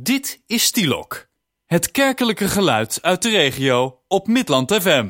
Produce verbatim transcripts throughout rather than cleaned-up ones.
Dit is Stielok, het kerkelijke geluid uit de regio op Midland F M.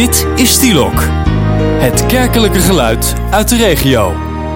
Dit is Stielok, het kerkelijke geluid uit de regio.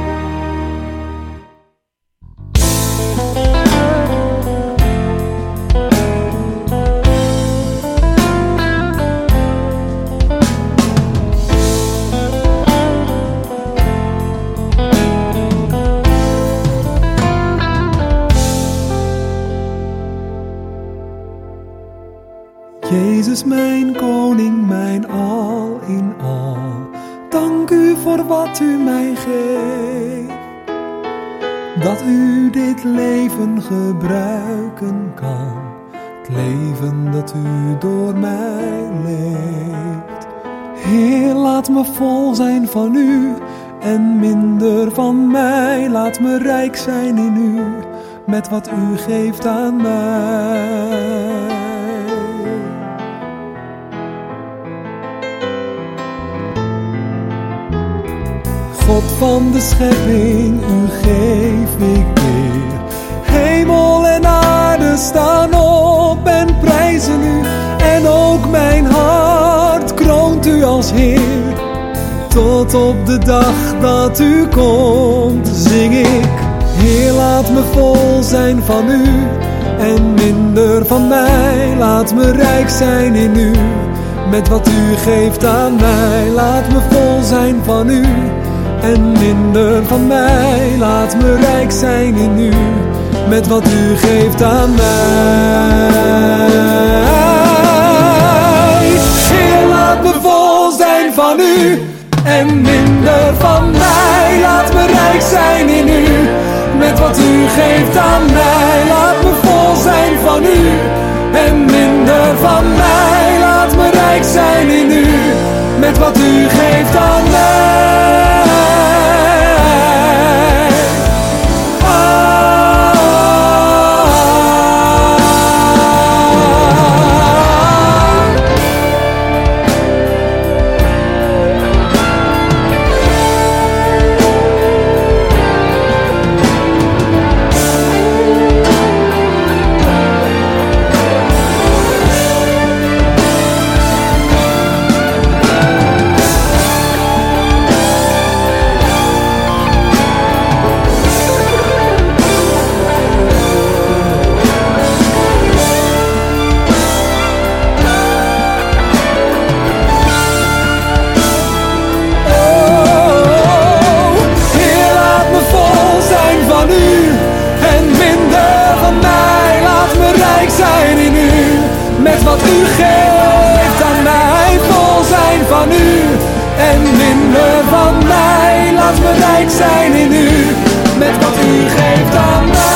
Jezus, mijn koning, mijn al in al, dank u voor wat u mij geeft. Dat u dit leven gebruiken kan, het leven dat u door mij leeft. Heer, laat me vol zijn van u en minder van mij. Laat me rijk zijn in u, met wat u geeft aan mij. God van de schepping, u geef ik weer. Hemel en aarde staan op en prijzen u. En ook mijn hart kroont u als Heer. Tot op de dag dat u komt, zing ik. Heer, laat me vol zijn van u en minder van mij. Laat me rijk zijn in u, met wat u geeft aan mij. Laat me vol zijn van u en minder van mij. Laat me rijk zijn in u, met wat u geeft aan mij. Heer, laat me vol zijn van u en minder van mij. Laat me rijk zijn in u, met wat u geeft aan mij. Laat me vol zijn van u en minder van mij. Laat me rijk zijn in u, met wat u geeft aan mij. Wat u geeft aan mij, vol zijn van u en minder van mij. Laat me rijk zijn in u, met wat u geeft aan mij.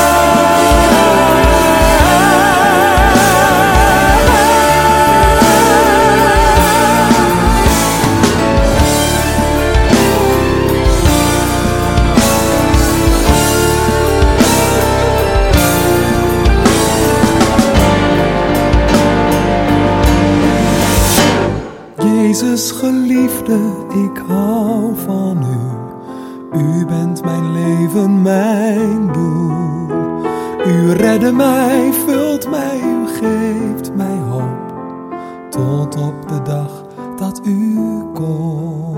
Jezus geliefde, ik hou van u. U bent mijn leven, mijn doel. U redde mij, vult mij, u geeft mij hoop. Tot op de dag dat u komt.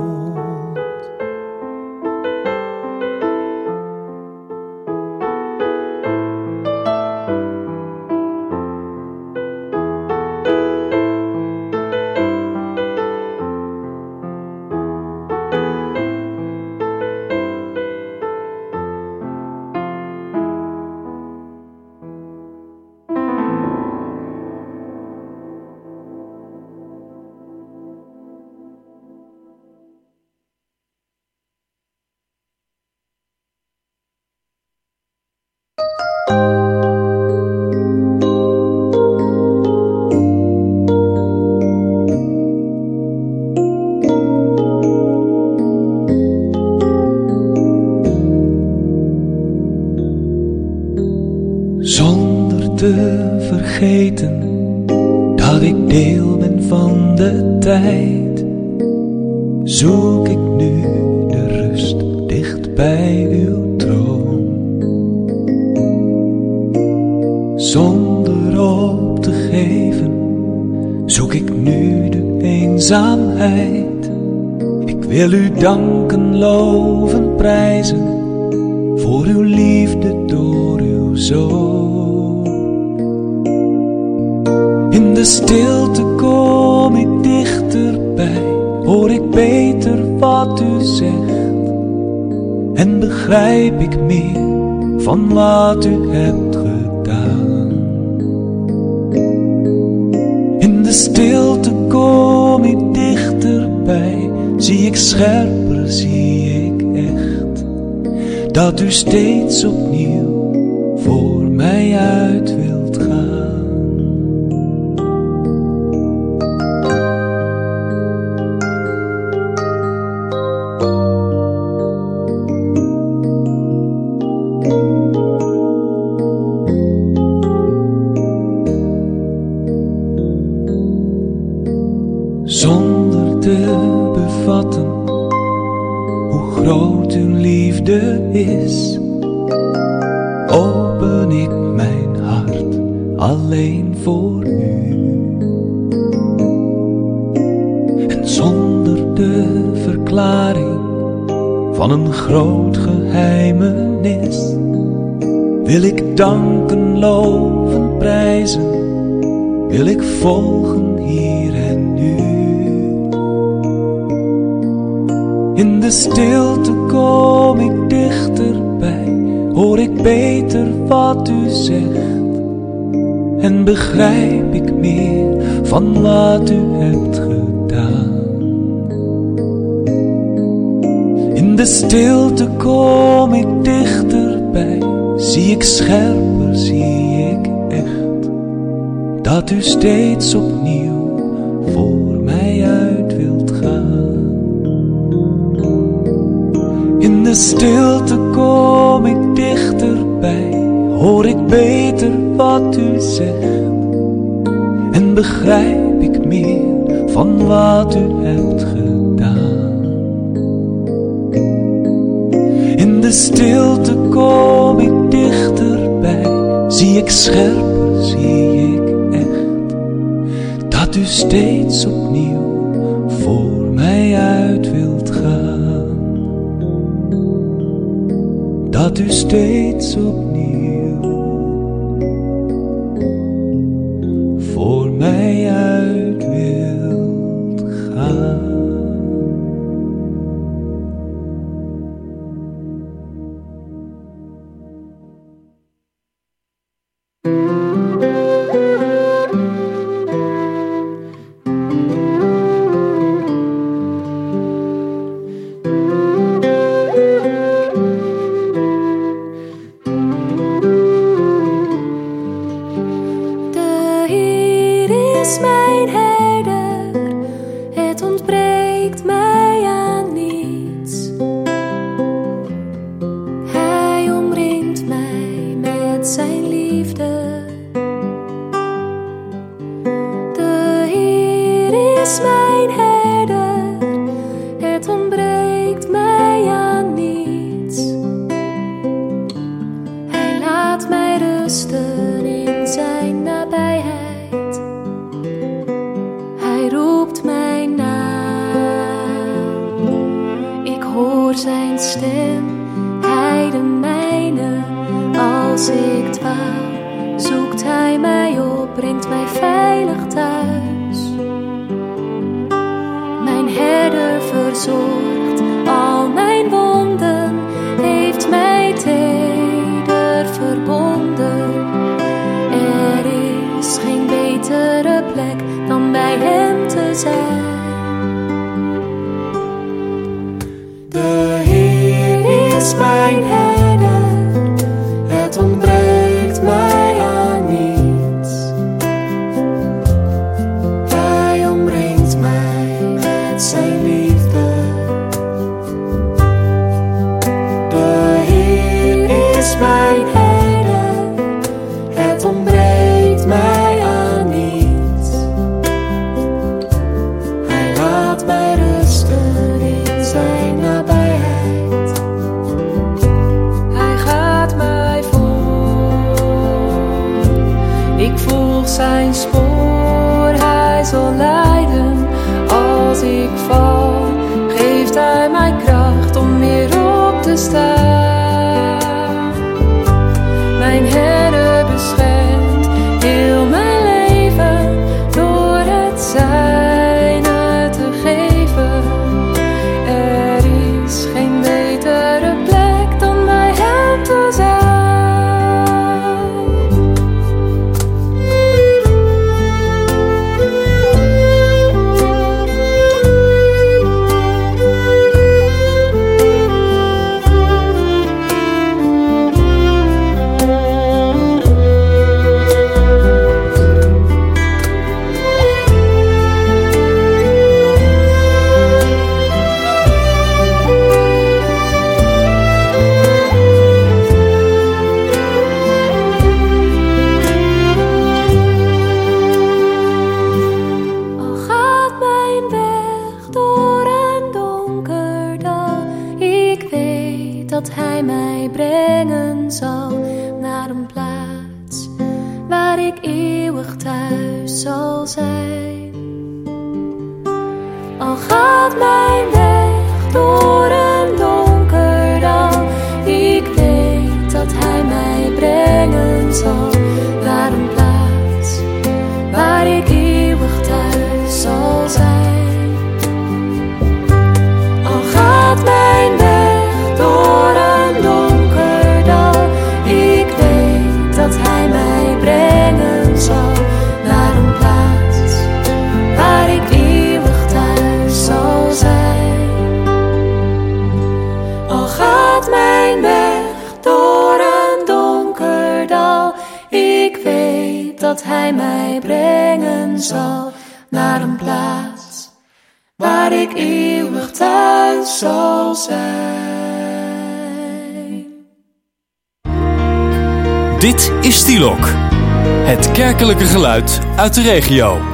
Zonder te vergeten dat ik deel ben van de tijd, zoek ik nu de rust dicht bij uw troon. Zonder op te geven zoek ik nu de eenzaamheid. Ik wil u danken, loven, prijzen voor uw liefde door uw Zoon. In de stilte kom ik dichterbij, hoor ik beter wat u zegt en begrijp ik meer van wat u hebt gedaan. In de stilte kom ik dichterbij, zie ik scherper, zie ik echt, dat u steeds opnieuw voor mij uit wilt gaan. Zonder te bevatten hoe groot uw liefde is, open ik mijn hart alleen voor u. En zonder de verklaring van een groot geheimenis, wil ik danken, loven, prijzen, wil ik volgen hier en nu. In de stilte kom ik dichterbij, hoor ik beter wat u zegt en begrijp ik meer van wat u hebt gedaan. In de stilte kom ik dichterbij, zie ik scherper, zie ik echt, dat u steeds opnieuw voor mij uit wilt gaan. In de stilte kom ik dichterbij, hoor ik beter wat u zegt en begrijp ik meer van wat u hebt gedaan. In de stilte kom ik dichterbij, zie ik scherper, zie ik echt, dat u steeds opnieuw voor mij uit wilt gaan. Dat u steeds opnieuw voor mij uit wilt gaan. Ik volg zijn spoor, hij zal dat hij mij brengen zal naar een plaats waar ik eeuwig thuis zal zijn. Al gaat mijn weg door een donker dal, ik weet dat hij mij brengen zal naar een plaats waar ik eeuwig thuis zal zijn. Al gaat mijn weg door een donker dal, ik weet dat hij mij brengen zal naar een plaats waar ik eeuwig thuis zal zijn. Al gaat mijn weg door een donker dal, ik weet dat hij mij brengen zal naar een plaats waar ik eeuwig thuis zal zijn. Dit is Stielok, het kerkelijke geluid uit de regio.